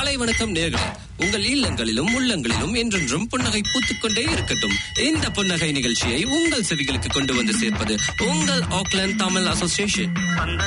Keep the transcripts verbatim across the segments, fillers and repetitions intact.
காலை வணக்கம் நேயர்களே. உங்கள் இல்லங்களிலும் உள்ளங்களிலும் என்றென்றும் புன்னகை பூத்துக்கொண்டே இருக்கட்டும். இந்த புன்னகை நிகழ்ச்சியை உங்கள் செவிகளுக்கு கொண்டு வந்து சேர்ப்பது உங்கள் ஆக்லாந்து தமிழ் அசோசியேஷன்.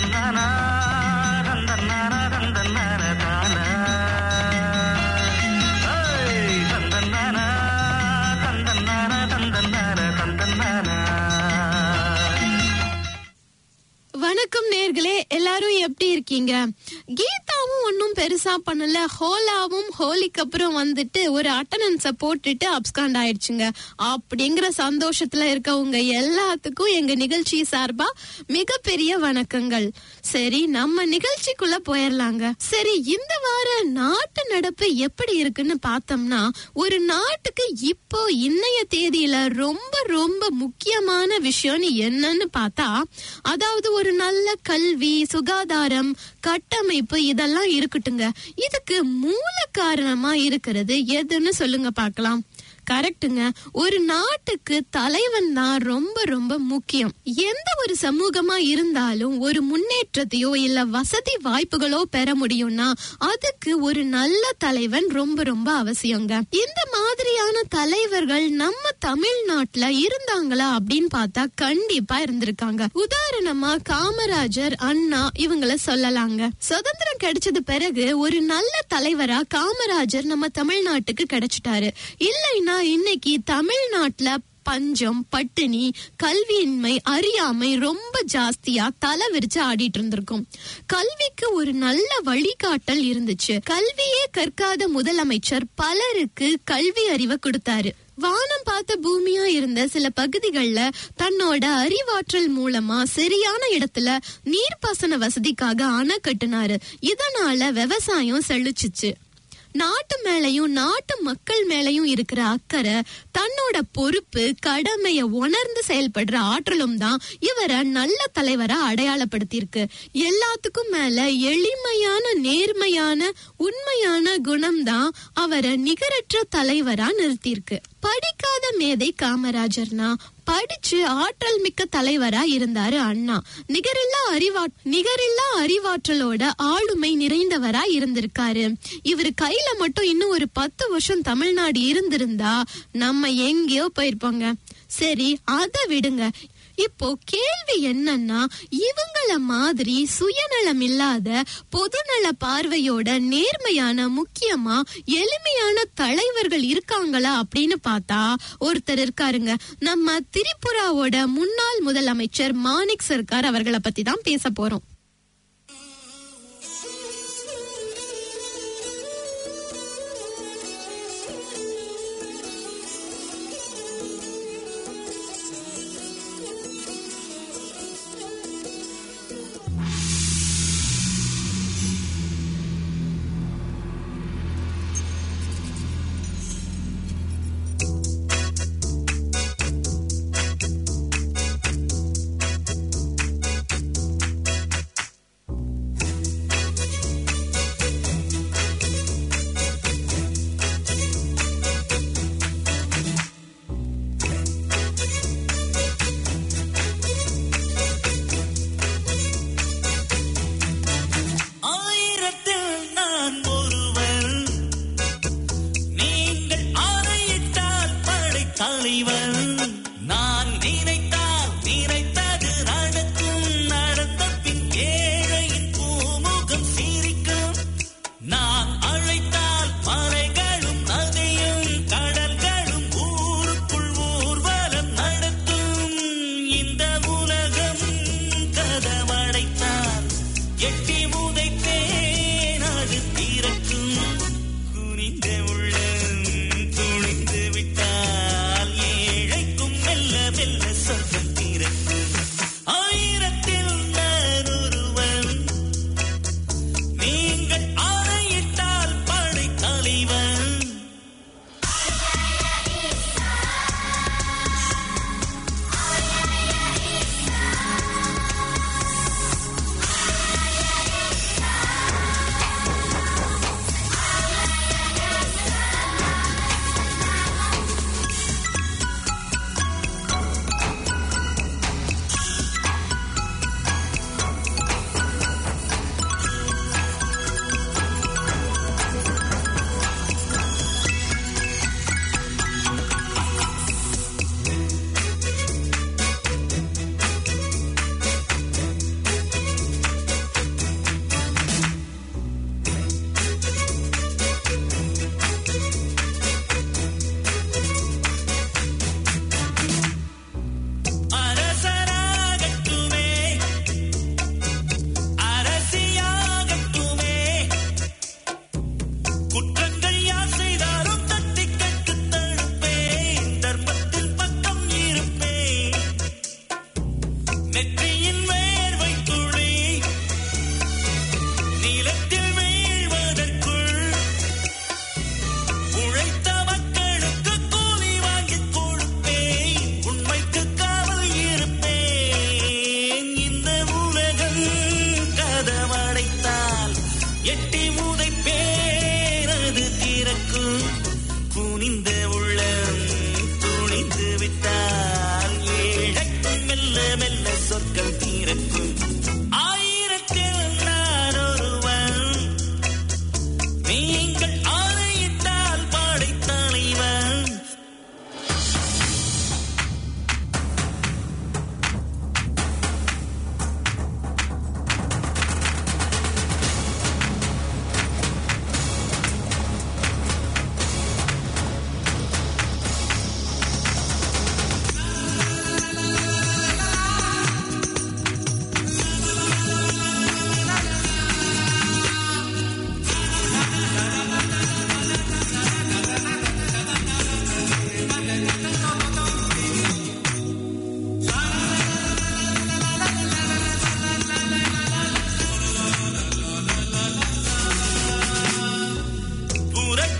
வணக்கம் நேர்களே, எல்லாரும் எப்படி இருக்கீங்க? கீதாவும் ஒன்னும் பெருசா பண்ணல. ஹோலாவும் ஹோலிக்கு அப்புறம் வந்துட்டு ஒரு அட்டனன்ஸ போட்டுட்டு அப்ஸ்காண்ட் ஆயிடுச்சுங்க. அப்படிங்கிற சந்தோஷத்துல இருக்கவங்க எல்லாத்துக்கும் எங்க நிகழ்ச்சி சார்பா மிகப்பெரிய வணக்கங்கள். சரி, நம்ம நிகழ்ச்சிக்குள்ள போயிடலாங்க. சரி, இந்த வார நாட்டு நடப்பு எப்படி இருக்குன்னு பார்த்தோம்னா, ஒரு நாட்டுக்கு இப்போ இன்னைய தேதியில ரொம்ப ரொம்ப முக்கியமான விஷயம்னு என்னன்னு பார்த்தா, அதாவது ஒரு நல்ல கல்வி, சுகாதாரம், கட்டமைப்பு இதெல்லாம் இருக்கட்டுங்க. இதுக்கு மூல காரணமா இருக்கிறது எதுன்னு சொல்லுங்க பார்க்கலாம். கரெக்டுங்க, ஒரு நாட்டுக்கு தலைவன் தான் ரொம்ப ரொம்ப முக்கியம். எந்த ஒரு சமூகமா இருந்தாலும் ஒரு முன்னேற்றத்தையோ இல்ல வசதி வாய்ப்புகளோ பெற முடியும்னா அதுக்கு ஒரு நல்ல தலைவன் ரொம்ப ரொம்ப அவசியங்க. இந்த மாதிரியான தலைவர்கள் நம்ம தமிழ்நாட்டுல இருந்தாங்களா அப்படின்னு பார்த்தா கண்டிப்பா இருந்திருக்காங்க. உதாரணமா காமராஜர், அண்ணா இவங்கள சொல்லலாங்க. சுதந்திரம் கிடைச்சது பிறகு ஒரு நல்ல தலைவரா காமராஜர் நம்ம தமிழ்நாட்டுக்கு கிடைச்சிட்டாரு. இல்லைன்னா இன்னைக்கு தமிழ்நாட்டுல பஞ்சம், பட்டினி, கல்வியின்மை, அறியாமை ரொம்ப ஜாஸ்தியா தலை விரிச்சு ஆடிட்டு இருந்திருக்கும். கல்விக்கு ஒரு நல்ல வழிகாட்டல் இருந்துச்சு. கல்வியே கற்காத முதலமைச்சர் பலருக்கு கல்வி அறிவை கொடுத்தாரு. வானம் பார்த்த பூமியா இருந்த சில பகுதிகள்ல தன்னோட அறிவாற்றல் மூலமா சரியான இடத்துல நீர்ப்பாசன வசதிக்காக அணை கட்டினாரு. இதனால விவசாயம் செழிச்சுச்சு. நாட்டு மேலையும் நாட்டு மக்கள் மேலையும் இருக்கிற அக்கறை, தன்னோட பொறுப்பு, கடமைய உணர்ந்து செயல்படுற ஆற்றலும் தான் இவரை நல்ல தலைவரா அடையாளப்படுத்தியிருக்கு. எல்லாத்துக்கும் மேல எளிமையான, நேர்மையான, உண்மையான குணம் தான் அவரை நிகரற்ற தலைவரா நிறுத்தியிருக்கு. படிக்காத மேதை காமராஜர்னா படிச்சு ஆற்றல் மிக்க தலைவரா இருந்தாரு அண்ணா. நிகரில்லா அறிவா நிகரில்லா அறிவாற்றலோட ஆளுமை நிறைந்தவரா இருந்திருக்காரு. இவரு கையில மட்டும் இன்னும் ஒரு பத்து வருஷம் தமிழ்நாடு இருந்திருந்தா நம்ம எங்கேயோ போயிருப்போங்க. சரி, அதை விடுங்க. இப்போ கேள்வி என்னன்னா, இவங்கள மாதிரி சுயநலம் இல்லாத பொதுநல பார்வையோட நேர்மையான, முக்கியமா எளிமையான தலைவர்கள் இருக்காங்களா அப்படின்னு பார்த்தா ஒருத்தர் இருக்காருங்க. நம்ம திரிபுராவோட முன்னாள் முதலமைச்சர் மாணிக் சர்க்கார் அவர்களை பத்தி தான் பேச போறோம்.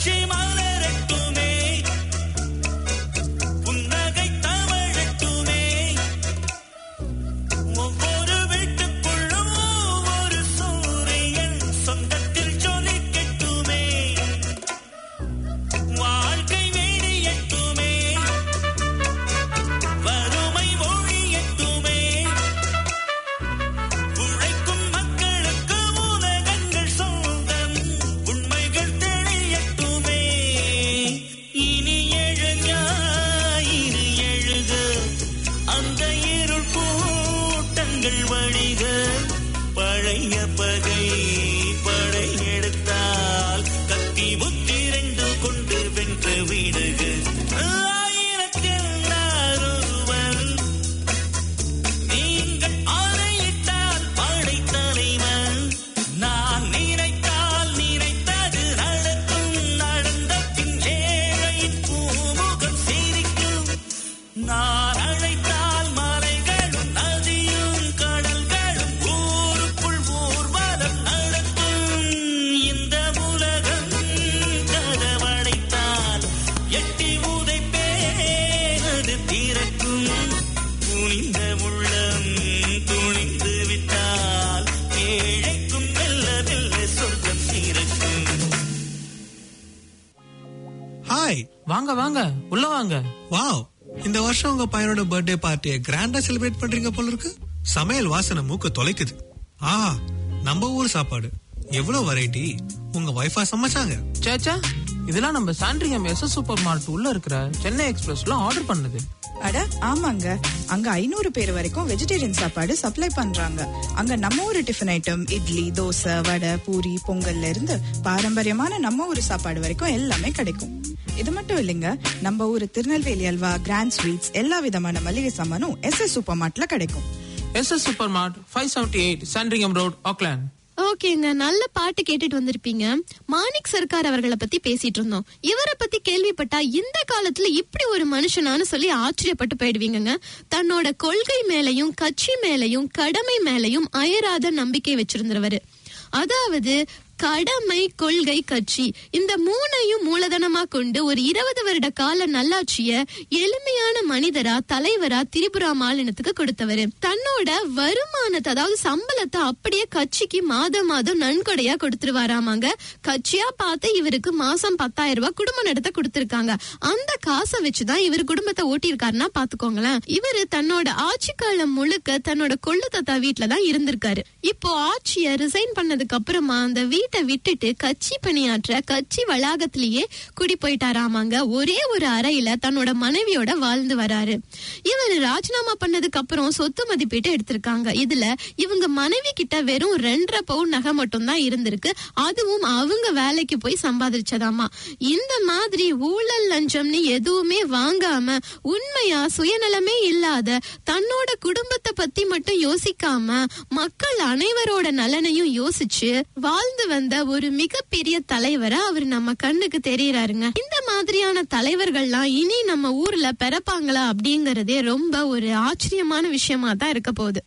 வாங்க வாங்க உள்ள வாங்க. வாவ், இந்த வருஷம் உங்க பையனோட பர்த்டே பார்ட்டியை கிராண்டா செலிப்ரேட் பண்றீங்க போல இருக்கு. சமையல் வாசனை மூக்க தொலைக்குது. ஆ, நம்ம ஊர் சாப்பாடு எவ்வளவு வெரைட்டி. உங்க வைஃபா சமைச்சாங்க? சேச்சா, இதெல்லாம் நம்ம Sandringham S S super mart உள்ள இருக்கிற சென்னை எக்ஸ்பிரஸ்ல ஆர்டர் பண்ணது. அட ஆமாங்க, அங்க ஐநூறு பேர் வரைக்கும் வெஜிடேரியன் சாப்பாடு சப்ளை பண்றாங்க. அங்க நம்ம ஊரு டிஃபன் ஐட்டம், இட்லி, தோசை, வடை, பூரி, பொங்கல்ல இருந்து பாரம்பரியமான நம்ம ஊரு சாப்பாடு வரைக்கும் எல்லாமே கிடைக்கும். இது மட்டும் இல்லைங்க, நம்ம ஊரு திருநெல்வேலி அல்வா, கிராண்ட் ஸ்வீட்ஸ், எல்லா விதமான மளிகை சாமானும் எஸ் எஸ் சூப்பர் மார்ட்ல கிடைக்கும். S S super mart, five seventy eight Sandringham road, Auckland. ஓகேங்க, நல்ல பாட்டு கேட்டுட்டு வந்திருப்பீங்க. மாணிக் சர்க்கார் அவர்களை பத்தி பேசிட்டு இருந்தோம். இவரை பத்தி கேள்விப்பட்டா இந்த காலத்துல இப்படி ஒரு மனுஷனான்னு சொல்லி ஆச்சரியப்பட்டு போயிடுவீங்க. தன்னோட கொள்கை மேலையும் கட்சி மேலையும் கடமை மேலையும் அயராத நம்பிக்கை வச்சிருந்தவர். அதாவது கடமை, கொள்கை, கட்சி இந்த மூணையும் மூலதனமா கொண்டு ஒரு இருபது வருட கால நல்லாட்சிய எளிமையான மனிதரா, தலைவரா திரிபுரா மாநிலத்துக்கு கொடுத்தவரு. தன்னோட வருமானத்தை, அதாவது சம்பளத்தை அப்படியே கட்சிக்கு மாதம் மாதம் நன்கொடையா கொடுத்துருவாராமாங்க. கட்சியா பார்த்து இவருக்கு மாசம் பத்தாயிரம் ரூபாய் குடும்ப நடத்த கொடுத்திருக்காங்க. அந்த காசை வச்சுதான் இவர் குடும்பத்தை ஓட்டியிருக்காருன்னா பாத்துக்கோங்களேன். இவரு தன்னோட ஆட்சி காலம் முழுக்க தன்னோட கொள்ளு தாத்தா வீட்டுலதான் இருந்திருக்காரு. இப்போ ஆட்சிய ரிசைன் பண்ணதுக்கு அப்புறமா அந்த வீட்டை விட்டுட்டு கட்சி பணியாற்ற கட்சி வளாகத்திலேயே குடி போயிட்டாராமாங்க. ஒரே ஒரு அறையில தன்னோட மனைவியோட வாழ்ந்து வராரு. இவர் ராஜினாமா பண்ணதுக்கு அப்புறம் சொத்து மதிப்பீட்டு எடுத்திருக்காங்க. இதுல இவங்க மனைவி கிட்ட வெறும் ரெண்டரை பவுன் நகை மட்டும் தான் இருந்திருக்கு. அதுவும் அவங்க வேலைக்கு போய் சம்பாதிச்சதாமா. இந்த மாதிரி ஊழல் லஞ்சம்னு எதுவுமே வாங்காம, உண்மையா சுயநலமே இல்லாத, தன்னோட குடும்பத்தை பத்தி மட்டும் யோசிக்காம மக்கள் அனைவரோட நலனையும் யோசிச்சு வாழ்ந்து வந்த ஒரு மிகப்பெரிய தலைவரா அவர் நம்ம கண்ணுக்கு தெரியறாருங்க. இந்த மாதிரியான தலைவர்கள்லாம் இனி நம்ம ஊர்ல பிறப்பாங்களா அப்படிங்கறதே ரொம்ப ஒரு ஆச்சரியமான விஷயமா தான் இருக்க போகுது.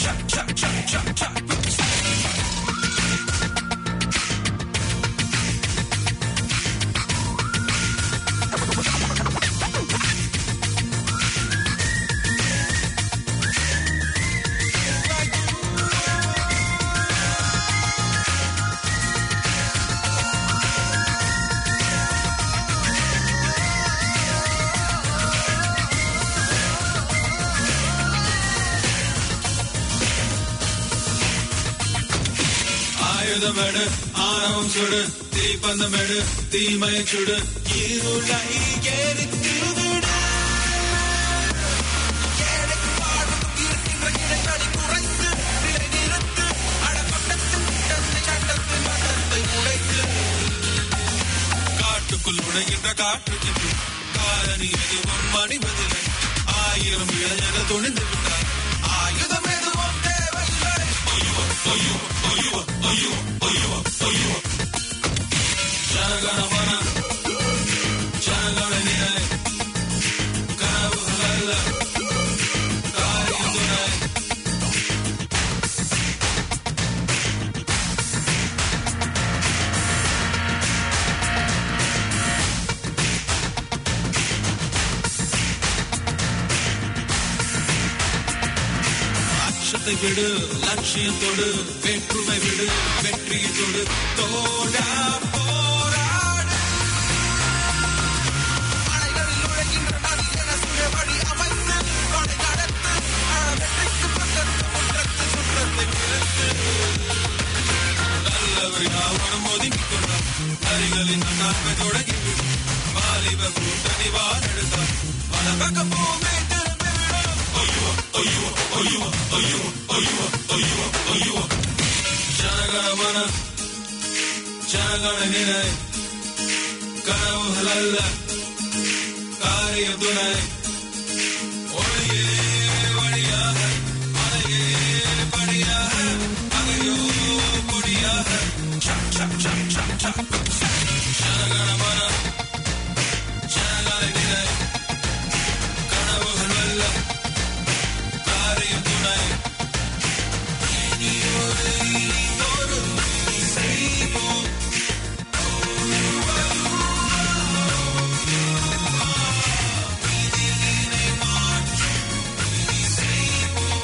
ஆயுதமெடு ஆணவம் சுடு தீப்பந்தமெடு தீமையை சுடு இருளை எரித்து விடு ஏழைக்கு வாழ்வுக்கும் இருக்கின்ற இடைவெளி குறைத்து நிலை நிறுத்து அடப்பட்டத்தின் கூட்டத்தை சட்டத்தின் மட்டத்தை உடைத்து காட்டுக்குள் உடைகின்ற காற்றுக்கு காலனி எதுவும் அணிவதில்லை ஆயிரம் இளைஞர்கள் துணிந்து விட்டார் ஆயுதம் எதுவும் தேவையில்லை ஐயோ ஐயோ ஐயோ ஐயோ ஐயோ ஜனகணமன ஜனகண நிலை கனவுகள் அல்ல காரியம் துணை அச்சத்தை விடு லட்சியத்தோடு வேற்றுமை விடு வெற்றியத்தோடு தோடா போராடு மலைகளில் நுழைகின்ற நதி என சுழவழி அமைத்து கொடை நடத்து வெற்றிக்கு பக்கத்து முற்றத்து சுற்றத்தை பிறத்து நல்லவர் யாவனும் ஒதுக்கிக் கொண்டார் நரிகளின் நன்மை தொடங்கிவிடும் வாலிப கூட்டணி வாழெடுத்தார் பல பக்க பூமி திரும்பிவிடும் ஐயோ ஐயோ ஐயோ ஐயோ ஐயோ ஐயோ ஐயோ ஜனகணமன ஜனகண நிலை கனவுகள் அல்ல காரியம் துணை ஒளியே வழியாக மலையே படியாக அகையோ கொடியாக ஜனகணமன ஜனகண நிலை கனவுகள் அல்ல காரியம் துணை இனியொரு இன்னொரு செய்வோம் இதிலே மாற்றும் இனி செய்வோம்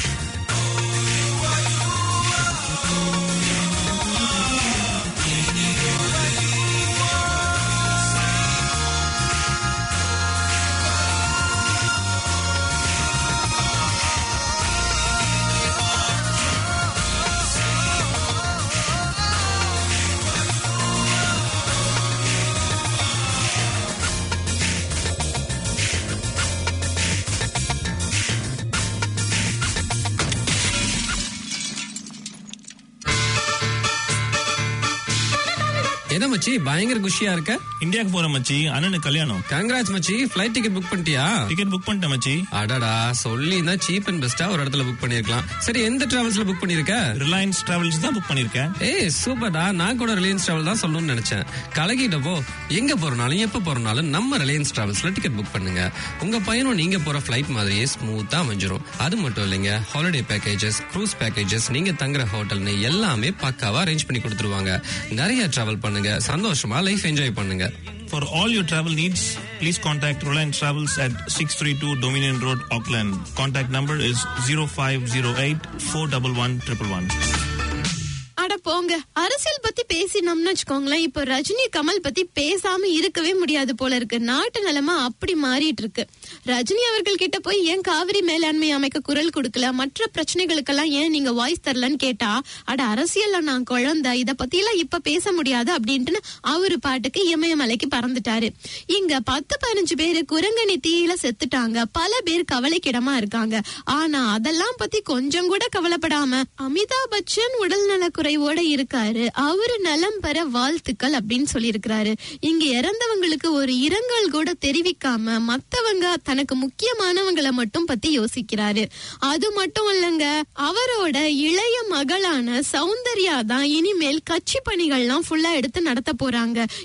என்ன மச்சி பயங்கர குஷியா இருக்க? இந்தியாக்கு போற மச்சி, அண்ணனுக்கு கல்யாணம். கங்க்ராட்ஸ் மச்சி. ஃளைட் டிக்கெட் புக் பண்ணிட்டியா? டிக்கெட் புக் பண்ணிட்டேன் மச்சி. அடடா, சொல்லினா சீப் அண்ட் பெஸ்டா ஒரு இடத்துல புக் பண்ணிருக்கலாம். சரி, எந்த டிராவல்ஸ்ல புக் பண்ணிருக்க? ரிலையன்ஸ் டிராவல்ஸ் தான் புக் பண்ணிருக்கேன். ஏய் சூப்பர்டா, நான் கூட ரிலையன்ஸ் டிராவல் தான் சொல்லணும்னு நினைச்சேன். கலகிட்டப்போ எங்க போறனாலும் எப்ப போறனாலும் நம்ம ரிலையன்ஸ் டிராவல்ஸ்ல டிக்கெட் புக் பண்ணுங்க. உங்க பயணம் நீங்க போற ஃளைட் மாதிரியே ஸ்மூத்தா அமைஞ்சிரும். அது மட்டும் இல்லைங்க, ஹாலிடே பேக்கேஜஸ், க்ரூஸ் பேக்கேஜஸ், நீங்க தங்குற ஹோட்டல்னு எல்லாமே பக்காவா அரேஞ்ச் பண்ணி கொடுத்துருவாங்க. நிறைய டிராவல் பண்ணுங்க, சந்தோஷமா லைஃப் என்ஜாய் பண்ணுங்க. For all your travel needs, please contact Reliance Travels at six thirty-two Dominion Road, Auckland. Contact number is zero five zero eight four one one one one one. அட போங்க, அரசியல் பத்தி பேசினோம்னு வச்சுக்கோங்களேன், இப்ப ரஜினி கமல் பத்தி பேசாம இருக்கவே முடியாது போல இருக்கு. நாட்டு நிலைமை அப்படி மாறிட்டு இருக்கு. ரஜினி அவர்கள் கிட்ட போய் ஏன் காவிரி மேலாண்மை அமைக்க குரல் கொடுக்கல, மற்ற பிரச்சனைகளுக்கெல்லாம் ஏன் நீங்க வாய்ஸ் தரலன்னு கேட்டா, அட அரசியல்ல நான் குழந்தை, இத பத்தி எல்லாம் இப்ப பேச முடியாது அப்படின்ட்டு அவரு பாட்டுக்கு இமயமலைக்கு பறந்துட்டாரு. இங்க பத்து பதினஞ்சு பேரு குரங்கணி தீயில செத்துட்டாங்க. பல பேர் கவலைக்கிடமா இருக்காங்க. ஆனா அதெல்லாம் பத்தி கொஞ்சம் கூட கவலைப்படாம அமிதாப் பச்சன் உடல்நல குறைவோட இருக்காரு, அவரு நலம் பெற வாழ்த்துக்கள் அப்படின்னு சொல்லி இருக்கிறாரு. இங்க இறந்தவங்களுக்கு ஒரு இரங்கல் கூட தெரிவிக்காம மத்தவங்க தனக்கு முக்கியமானவங்களை மட்டும் பத்தி யோசிக்கிறாரு. அது மட்டும் இல்லங்க, அவரோட இளைய மகளான சௌந்தர்யா தான் இனிமேல் கட்சி பணிகள்லாம் ஃபுல்லா எடுத்து நடத்த போறாங்க.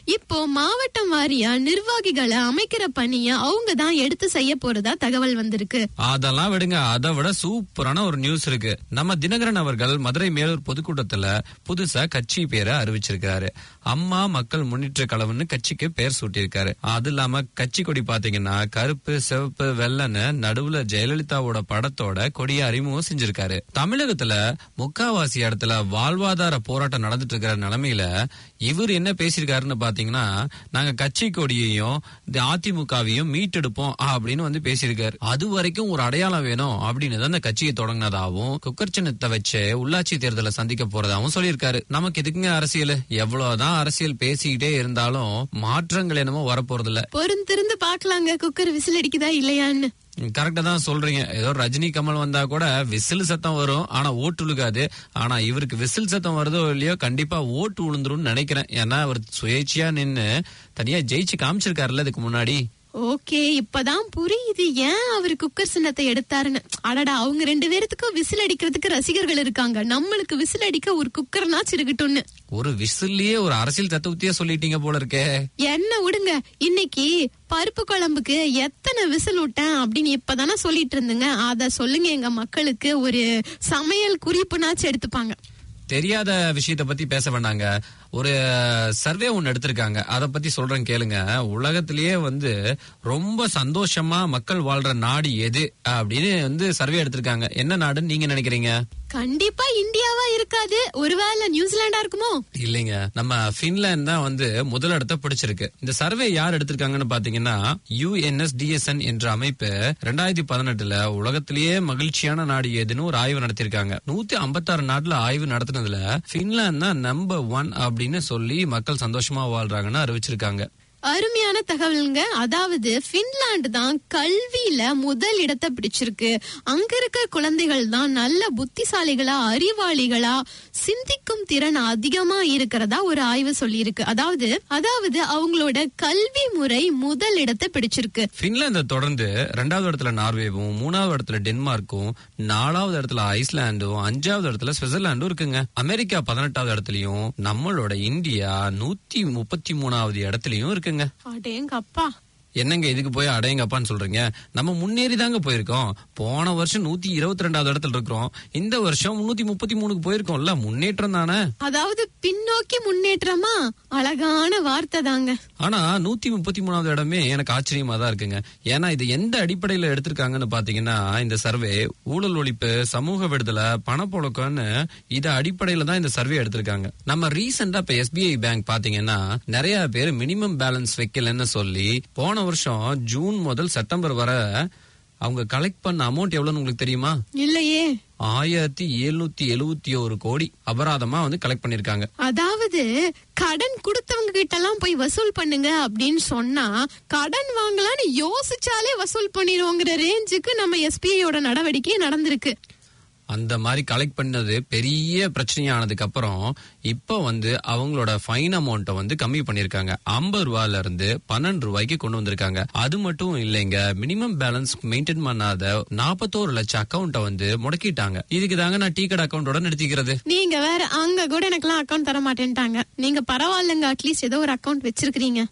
இப்போ மாவட்டம் வாரியா நிர்வாகிகளை அமைக்கிற பணிய அவங்க தான் எடுத்து செய்ய போறதா தகவல் வந்திருக்கு. அதெல்லாம் விடுங்க, அதை விட சூப்பரான ஒரு நியூஸ் இருக்கு. நம்ம தினகரன் அவர்கள் மதுரை மேலூர் பொதுக்கூட்டத்துல புதுசா கட்சி பேரை அறிவிச்சிருக்காரு. அம்மா மக்கள் முன்னேற்ற கழகம்னு கட்சிக்கு பேர் சூட்டியிருக்காரு. அது இல்லாம கட்சி கொடி பாத்தீங்கன்னா கருப்பு சிவப்பு வெள்ளன்னு நடுவுல ஜெயலலிதாவோட படத்தோட கொடியை அறிமுகம் செஞ்சிருக்காரு. தமிழகத்துல முக்காவாசி இடத்துல வாழ்வாதார போராட்டம் நடந்துட்டு இருக்கிற நிலைமையில இவர் என்ன பேசியிருக்காருன்னு பாத்தீங்கன்னா, நாங்க கட்சி கொடியையும் அதிமுகவையும் மீட்டெடுப்போம் அப்படின்னு வந்து பேசியிருக்காரு. அது வரைக்கும் ஒரு அடையாளம் வேணும் அப்படின்னு தான் இந்த கட்சியை தொடங்கினதாகவும் குக்கர் சின்னத்தை வச்சு உள்ளாட்சி தேர்தலை சந்திக்க போறதாகவும் சொல்லியிருக்காரு. நமக்கு எதுக்குங்க அரசியல்? எவ்வளவுதான் அரசியல் பேசிக்கிட்டே இருந்தாலும் மாற்றங்கள் என்னமோ வரப்போறது இல்ல. பொறுத்திருந்து பாக்கலாங்க குக்கர் விசில் அடிக்குதா இல்லையான்னு. கரெக்டா தான் சொல்றீங்க. ஏதோ ரஜினி கமல் வந்தா கூட விசில் சத்தம் வரும், ஆனா ஓட்டு விழுகாது. ஆனா இவருக்கு விசில் சத்தம் வருதோ இல்லையோ கண்டிப்பா ஓட்டு விழுந்துரும் நினைக்கிறேன். ஏன்னா அவர் சுயேட்சையா நின்னு தனியா ஜெயிச்சு காமிச்சிருக்காருல்ல இதுக்கு முன்னாடி. ஓகே, இப்பதான் புரியுது ஏன் அவரு குக்கர் சின்னத்தை எடுத்தாருன்னு. அடடா, அவங்க ரெண்டு பேர்த்துக்கும் விசில் அடிக்கிறதுக்கு ரசிகர்கள் இருக்காங்க, நம்மளுக்கு விசில் அடிக்க ஒரு குக்கர்னாச்சு இருக்கட்டும்னு. ஒரு விசில்லயே ஒரு அரசியல் தத்துவத்தையே சொல்லிட்டீங்க போல இருக்கே. என்ன விடுங்க, இன்னைக்கு பருப்பு குழம்புக்கு எத்தனை விசில் விட்டேன் அப்படின்னு இப்பதானே சொல்லிட்டு இருந்துங்க. அத சொல்லுங்க எங்க மக்களுக்கு, ஒரு சமையல் குறிப்புனாச்சும் எடுத்துப்பாங்க. தெரியாத விஷயத்த பத்தி பேச வேண்டாங்க. ஒரு சர்வே ஒன்னு எடுத்திருக்காங்க, அத பத்தி சொல்றேன் கேளுங்க. உலகத்திலேயே வந்து ரொம்ப சந்தோஷமா மக்கள் வாழ்ற நாடு எது அப்படின்னு வந்து சர்வே எடுத்திருக்காங்க. என்ன நாடுன்னு நீங்க நினைக்கிறீங்க? கண்டிப்பா இந்தியாவா இருக்காது, ஒருவேளை நியூசிலாண்டா இருக்குமோ? இல்லைங்க, நம்ம பின்லாந்து தான் வந்து முதல் இடத்தை பிடிச்சிருக்கு. இந்த சர்வே யார் எடுத்திருக்காங்கன்னு பாத்தீங்கன்னா U N S D S N என்ற அமைப்பு ரெண்டாயிரத்தி பதினெட்டுல உலகத்திலேயே மகிழ்ச்சியான நாடு எதுன்னு ஒரு ஆய்வு நடத்திருக்காங்க. நூத்தி ஐம்பத்தி ஆறு நாட்டுல ஆய்வு நடத்தினதுல பின்லாந்து தான் நம்பர் ஒன் அப்படின்னு சொல்லி மக்கள் சந்தோஷமா வாழ்றாங்கன்னு அறிவிச்சிருக்காங்க. அருமையான தகவலுங்க. அதாவது பின்லாந்து தான் கல்வியில முதல் இடத்தை பிடிச்சிருக்கு. அங்க இருக்க குழந்தைகள் தான் நல்ல புத்திசாலிகளா, அறிவாளிகளா, சிந்திக்கும் திறன் அதிகமா இருக்கிறதா ஒரு ஆய்வு சொல்லி இருக்கு. அதாவது அதாவது அவங்களோட கல்வி முறை முதல் இடத்தை பிடிச்சிருக்கு. பின்லாந்தை தொடர்ந்து இரண்டாவது இடத்துல நார்வேவும், மூணாவது இடத்துல டென்மார்க்கும், நாலாவது இடத்துல ஐஸ்லாண்டும், அஞ்சாவது இடத்துல சுவிட்சர்லாண்டும் இருக்குங்க. அமெரிக்கா பதினெட்டாவது இடத்துலயும், நம்மளோட இந்தியா நூத்தி முப்பத்தி மூணாவது இடத்துலயும் இருக்கு. அடேங்கப்பா, என்னங்க இதுக்கு போய் அடையங்கப்பான்னு சொல்றீங்க? நம்ம முன்னேறி தாங்க போயிருக்கோம். போன வருஷம் நூத்தி இருபத்தி ரெண்டாவது இடத்துல இருக்கிறோம், இந்த வருஷம் முன்னூத்தி முப்பத்தி மூணுக்கு போயிருக்கோம்ல. முன்னேற்றம் தானே. அதாவது பின்னோக்கி முன்னேற்றமா? அழகான வார்த்தை தாங்க. ஆனா நூத்தி முப்பத்தி மூணாவது இடமே எனக்கு ஆச்சரியமா தான் இருக்குங்க. ஏன்னா இது எந்த அடிப்படையில எடுத்திருக்காங்கன்னு பாத்தீங்கன்னா, இந்த சர்வே ஊழல் ஒழிப்பு, சமூக விடுதலை, பணப்புழக்கம்னு இத அடிப்படையில தான் இந்த சர்வே எடுத்திருக்காங்க. நம்ம ரீசெண்டா இப்ப எஸ் பி ஐ பேங்க் பாத்தீங்கன்னா நிறைய பேர் மினிமம் பேலன்ஸ் வைக்கலன்னு சொல்லி போன வருஷம் ஜூன் முதல் செப்டம்பர் வரை அவங்க கலெக்ட் பண்ண அமௌண்ட் எவ்வளவுன்னு உங்களுக்கு தெரியுமா? இல்லையே. ஆயிரத்தி எழுநூத்தி எழுபத்தி ஒரு கோடி அபராதமா வந்து கலெக்ட் பண்ணிருக்காங்க. அதாவது கடன் கொடுத்தவங்க கிட்ட எல்லாம் போய் வசூல் பண்ணுங்க அப்படின்னு சொன்னா கடன் வாங்கலான்னு யோசிச்சாலே வசூல் பண்ணிடுவோங்கிற ரேஞ்சுக்கு நம்ம எஸ்பிஐயோட நடவடிக்கை நடந்திருக்கு. அந்த மாதிரி கலெக்ட் பண்ணது பெரிய பிரச்சனையானதுக்கு அப்புறம் இப்ப வந்து அவங்களோட ஃபைன் அமௌண்ட்டை வந்து கம்மி பண்ணிருக்காங்க. ஐம்பது ரூபாயில இருந்து பன்னெண்டு ரூபாய்க்கு கொண்டு வந்திருக்காங்க. அது மட்டும் இல்லைங்க, மினிமம் பேலன்ஸ் மெயின்டைன் பண்ணாத நாற்பத்தோரு லட்சம் அக்கௌண்ட்டை வந்து முடக்கிட்டாங்க. இதுக்கு தாங்க நான் டீ கடை அக்கௌண்டோட நிறுத்திக்கிறது. நீங்க வேற, அங்க கூட எனக்கெல்லாம் அக்கௌண்ட் தர மாட்டேன்ட்டாங்க. நீங்க பரவாயில்லங்க, அட்லீஸ்ட் ஏதோ ஒரு அக்கௌண்ட் வச்சிருக்கீங்க.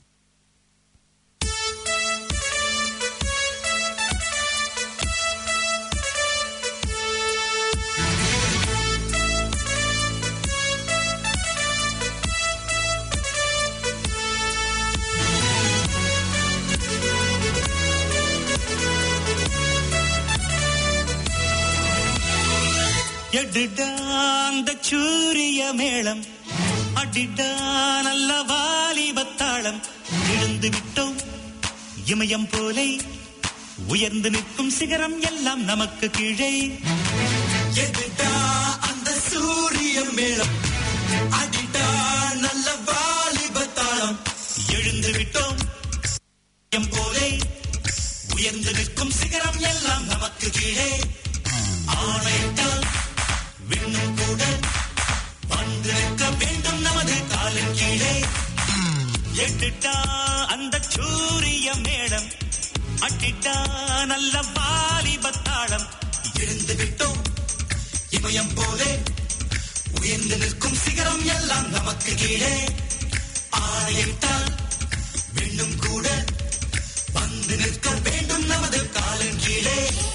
எடிடா அந்த சூரிய மேளம், அடிடா நல்ல வாலிபத்தாளம், எழுந்து விட்டோம் இமயம் போலே, உயர்ந்து நிற்கும் சிகரம் எல்லாம் நமக்கு கீழே. எடிடா அந்த சூரிய மேளம், அடிடா நல்ல வாலிபத்தாளம், எழுந்து விட்டோம் இமயம் போலே, உயர்ந்து நிற்கும் சிகரம் எல்லாம் நமக்கு கீழே. ஆணையிட்டால் விண்ணும் கூட வந்து நிற்க வேண்டும் நமது காலின் கீழே. எட்டுட்டா அந்த சூரிய மேளம், அட்டிட்டா நல்ல வாலிபத்தாளம், எழுந்து விட்டோம் இமயம் போலே, உயர்ந்து நிற்கும் சிகரம் எல்லாம் நமக்கு கீழே. ஆணையிட்டால் விண்ணும் கூட வந்து நிற்க வேண்டும் நமது காலின் கீழே.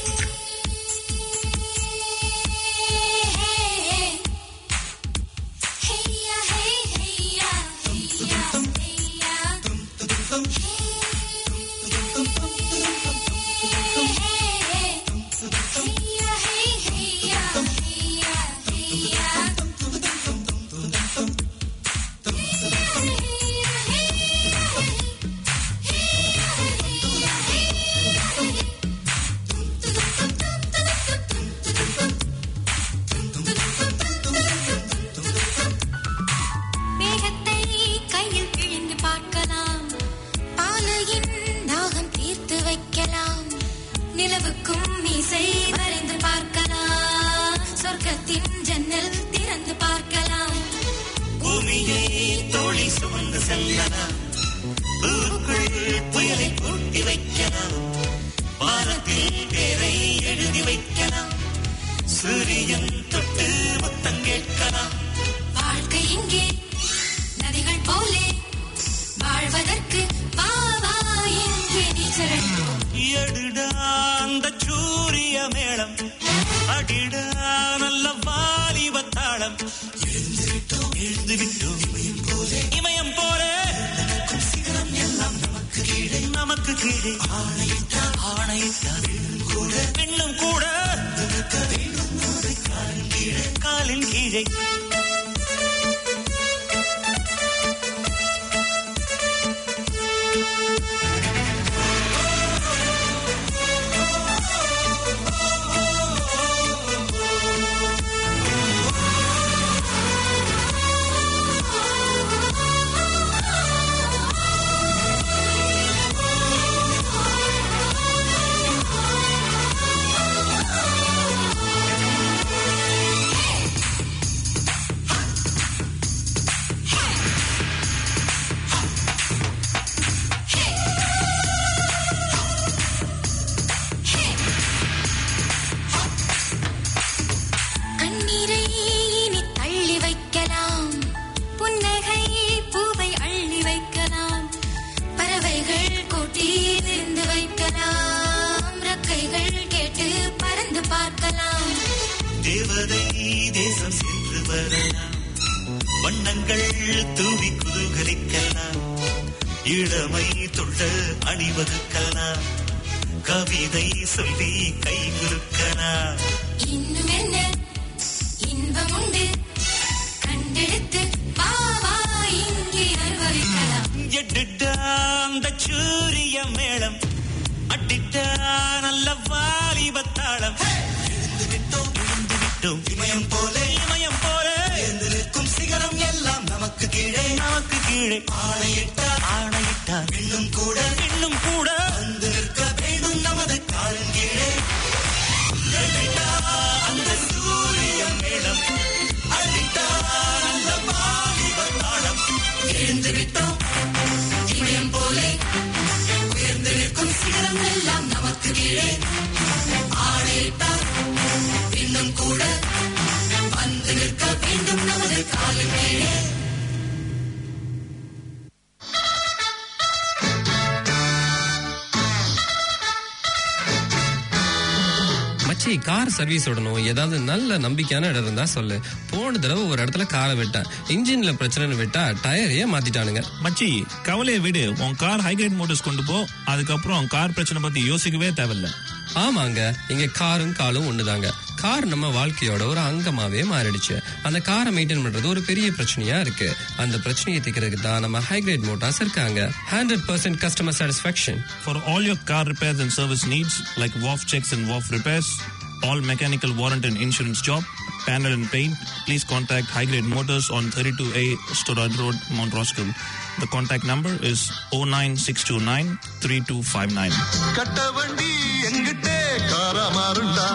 கார் சர்வீஸ் விடணும், ஏதாவது நல்ல நம்பிக்கையான இடம் இருந்தா சொல்லு. போன தடவை ஒரு இடத்துல காரை விட்டேன், இன்ஜின்ல பிரச்சனை விட்டா டயரையே மாத்திட்டானுங்க. மச்சி கவலையை விடு, உன் கார் ஹைகிரேட் மோட்டர்ஸ் கொண்டு போ. அதுக்கப்புறம் கார் பிரச்சனை பத்தி யோசிக்கவே தேவையில்ல. ஆமாங்க, இங்க காரும் காலும் ஒண்ணுதாங்க. கார் நம்ம வாழ்க்கையோட ஒரு அங்கமாவே மாறிடுச்சு. அந்த காரை மெயின்டைன் பண்றது ஒரு பெரிய பிரச்சனையா இருக்கு. அந்த பிரச்சனையை தீர்க்கிறதுக்கு தான் நம்ம ஹைகிரேட் மோட்டார்ஸ் இருக்காங்க. Hundred percent customer satisfaction for all your car repairs and service needs like wharf sex and wharf repairs, all mechanical warrant and insurance job, panel and paint, please contact High Grade Motors on thirty-two A Storad Road, Mount Roskill. The contact number is oh nine six two nine three two five nine. கட்டவண்டி எங்கிட்டே காரமாருண்டா.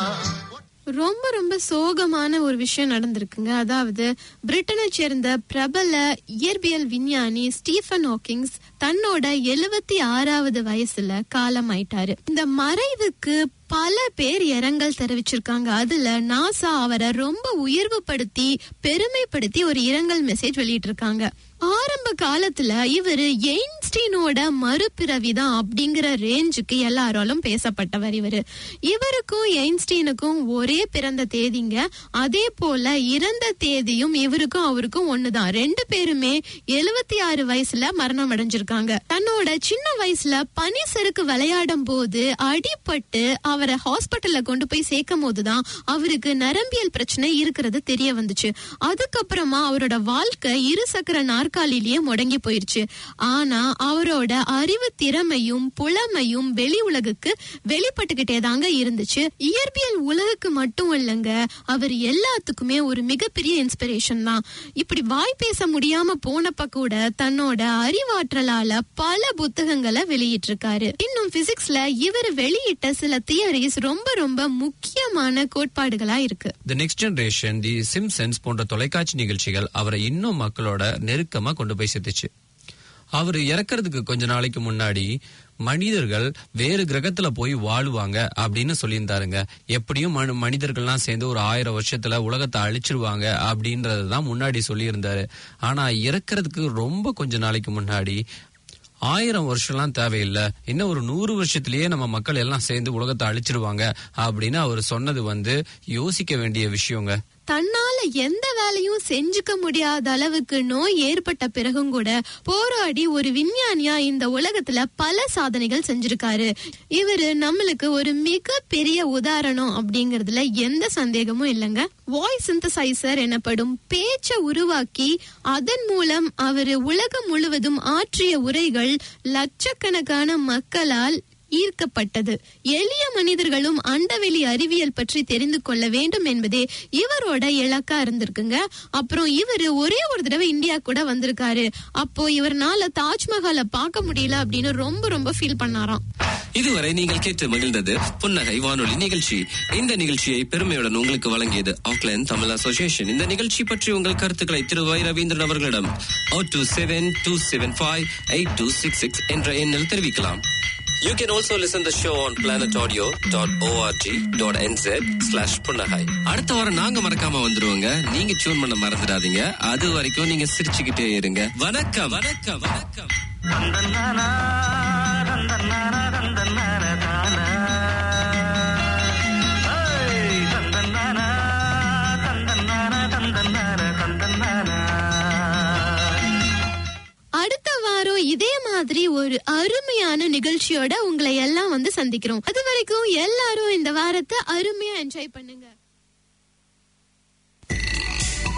ரொம்ப ரொம்ப சோகமான ஒரு விஷயம் நடந்திருக்குங்க. அதாவது பிரிட்டனை சேர்ந்த பிரபல இயற்பியல் விஞ்ஞானி ஸ்டீஃபன் ஹாக்கிங்ஸ் தன்னோட எழுபத்தி ஆறாவது வயசுல காலமாயிட்டாரு. இந்த மறைவுக்கு பல பேர் இரங்கல் தெரிவிச்சிருக்காங்க. அதுல நாசா அவரை ரொம்ப உயர்வுபடுத்தி பெருமைப்படுத்தி ஒரு இரங்கல் மெசேஜ் வெளியிட்டு இருக்காங்க. ஆரம்ப காலத்துல இவரு எயின்ஸ்டீனோட மறுபிறவிதான் அப்படிங்கிற ரேஞ்சுக்கு எல்லாராலும் பேசப்பட்டவர். இவரு இவருக்கும் எயின்ஸ்டீனுக்கும் ஒரே பிறந்த தேதிங்க. அதே போல இறந்த தேதியும் இவருக்கும் அவருக்கும் ஒண்ணுதான். ரெண்டு பேருமே எழுபத்தி ஆறு வயசுல மரணம் அடைஞ்சிருக்காங்க. தன்னோட சின்ன வயசுல பனி சறுக்கு விளையாடும் போது அடிபட்டு அவரை ஹாஸ்பிட்டல்ல கொண்டு போய் சேர்க்கும் போதுதான் அவருக்கு நரம்பியல் பிரச்சனை இருக்கிறது தெரிய வந்துச்சு. அதுக்கப்புறமா அவரோட வாழ்க்கை இருசக்கர நாற்காலிலேயே முடங்கி போயிருச்சு. ஆனா அவரோட அறிவு திறமையும் புலமையும் வெளி உலகுக்கு வெளிப்பட்டுக்கிட்டே தாங்க இருந்துச்சு. இயற்பியல் உலகுக்கு மட்டும் இல்லைங்க, அவர் எல்லாத்துக்குமே ஒரு மிகப்பெரிய இன்ஸ்பிரேஷன் தான். இப்படி வாய் பேச முடியாம போனப்ப கூட தன்னோட அறிவாற்றலால பல புத்தகங்களை வெளியிட்டிருக்காரு. இன்னும் பிசிக்ஸ்ல இவர் வெளியிட்ட சில தியரிஸ் ரொம்ப ரொம்ப முக்கியமான கோட்பாடுகளா இருக்கு. The next generation, the Simpsons போன்ற தொலைக்காட்சி நிகழ்ச்சிகள் அவரை இன்னும் மக்களோட நெருக்கமா கொண்டு போய் சேர்த்துச்சு. அவர் இறக்கிறதுக்கு கொஞ்ச நாளைக்கு முன்னாடி மனிதர்கள் வேறு கிரகத்துல போய் வாழுவாங்க அப்படின்னு சொல்லியிருந்தாருங்க. எப்படியும் மனிதர்கள்லாம் சேர்ந்து ஒரு ஆயிரம் வருஷத்துல உலகத்தை அழிச்சிருவாங்க அப்படின்றதுதான் முன்னாடி சொல்லியிருந்தாரு. ஆனா இறக்கிறதுக்கு ரொம்ப கொஞ்ச நாளைக்கு முன்னாடி ஆயிரம் வருஷம்லாம் தேவையில்லை, இன்னும் ஒரு நூறு வருஷத்திலேயே நம்ம மக்கள் எல்லாம் சேர்ந்து உலகத்தை அழிச்சிருவாங்க அப்படின்னு அவர் சொன்னது வந்து யோசிக்க வேண்டிய விஷயங்க. தன்னால எந்த வேலையும் செஞ்சுக்க முடியாத அளவுக்கு நோய் ஏற்பட்ட பிறகும் கூட போராடி ஒரு விஞ்ஞானியா இந்த உலகத்துல பல சாதனைகள் செஞ்சிருக்காரு. இவரு நம்மளுக்கு ஒரு மிக பெரிய உதாரணம் அப்படிங்கறதுல எந்த சந்தேகமும் இல்லைங்க. வாய்ஸ் சிந்தசைசர் எனப்படும் பேச்ச உருவாக்கி அதன் மூலம் அவரு உலகம் முழுவதும் ஆற்றிய உரைகள் லட்சக்கணக்கான மக்களால் ஈர்க்கப்பட்டது. எளிய மனிதர்களும் அண்டவெளி அறிவியல் பற்றி தெரிந்து கொள்ள வேண்டும் என்பதே இவரோட இலக்கா இருந்திருக்குங்க. அப்புறம் இவரு ஒரே ஒரு தடவை இந்தியா கூட வந்திருக்காரு. அப்போ இவர்னால தாஜ்மஹாலை பார்க்க முடியல அப்படின்னு ரொம்ப ரொம்ப ஃபீல் பண்ணாராம். இதுவரை நீங்கள் கேட்டு மகிழ்ந்தது புன்னகை வானொலி நிகழ்ச்சி. இந்த நிகழ்ச்சியை பெருமையுடன் உங்களுக்கு வழங்கியது ஆக்லாந்து தமிழ் அசோசியேஷன். இந்த நிகழ்ச்சி பற்றி உங்கள் கருத்துக்களை திரு வை ரவீந்திரன் அவர்களிடம் oh two seven two seven five eight two six six என்ற எண்ணில் தெரிவிக்கலாம். You can also listen the show on planet audio dot org dot n z slash புன்னகை. அடுத்த வாரம் நாங்க மறக்காம வந்துருவோங்க. நீங்க டியூன் பண்ண மறந்துடாதீங்க. அது வரைக்கும் நீங்க சிரிச்சுக்கிட்டே இருங்க. வணக்கம் வணக்கம் வணக்கம். அடுத்த வாரம் இதே மாதிரி ஒரு அருமையான நிகழ்ச்சியோட உங்களை எல்லாம் வந்து சந்திக்கிறோம். அது வரைக்கும் எல்லாரும் இந்த வாரத்தை அருமையா என்ஜாய் பண்ணுங்க.